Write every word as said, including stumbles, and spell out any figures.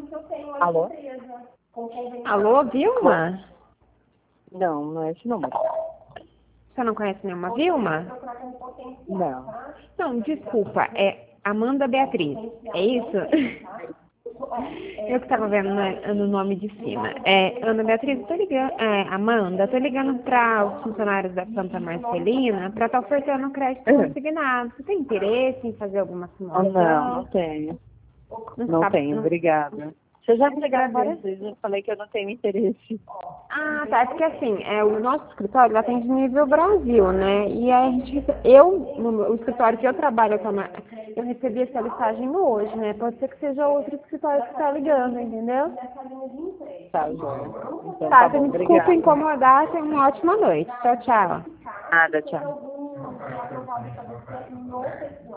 Alô? Alô, Vilma? Não, não é esse número. Você não conhece nenhuma Vilma? Não. Não, desculpa, é Amanda Beatriz, é isso? Eu que tava vendo né, no nome de cima. É, Ana Beatriz, tô ligando, é, Amanda, tô ligando para os funcionários da Santa Marcelina para estar ofertando crédito consignado. Você tem interesse em fazer alguma Oh, não, não simulação? tenho. Não Não sabe, tenho, não, obrigada. Você já me te ligaram várias agradeço. vezes, eu falei que eu não tenho interesse. Ah, tá. É porque assim, é, o nosso escritório ele atende nível Brasil, né? E a gente, rece- eu, no meu- o escritório que eu trabalho, eu, tava- eu recebi essa listagem hoje, né? Pode ser que seja outro escritório que tá ligando, entendeu? Tá, Joia. Então Tá, tá então bom, me desculpa obrigada. incomodar, tenha uma ótima noite. Tchau, tchau. Nada, tchau.